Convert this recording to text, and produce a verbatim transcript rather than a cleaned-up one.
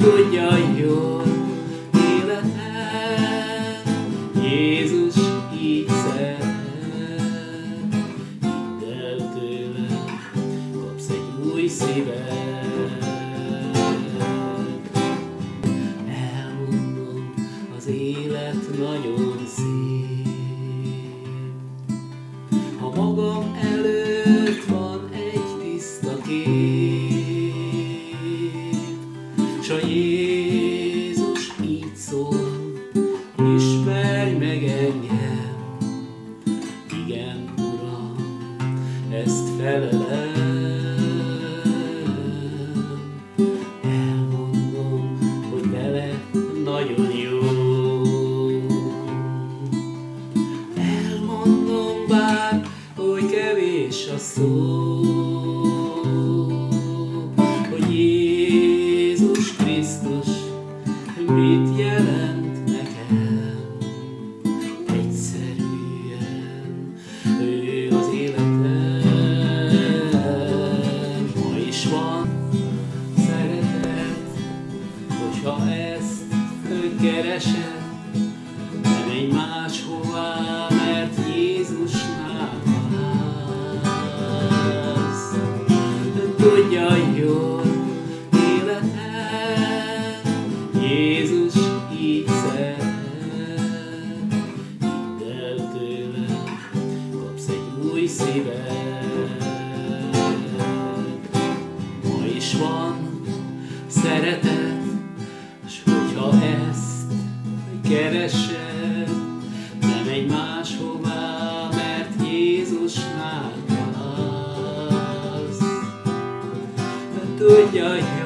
tudja jól életem, Jézus így szeret. Hidd el tőlem, kapsz egy új szívet. Elmondom, az élet nagyon szép. Ha magam előtt van egy tiszta kép, s a Jézus így szól, ismerj meg engem. Igen, Uram, ezt felelem. Elmondom, hogy vele nagyon jó. Elmondom bár, hogy kevés a szó, hogy Jézus Krisztus mit jelent nekem. Egyszerűen ő az életem. Ma is van szeretet, hogyha ezt keresed, ne menj máshová, mert Jézusnál állsz. Tudja jól életem, Jézus így szeret. Hidd el tőlem, kapsz egy új szívet. Ma is van szeretet, s hogyha ezt keresed, ne menj máshová, mert Jézusnál állsz. Tudja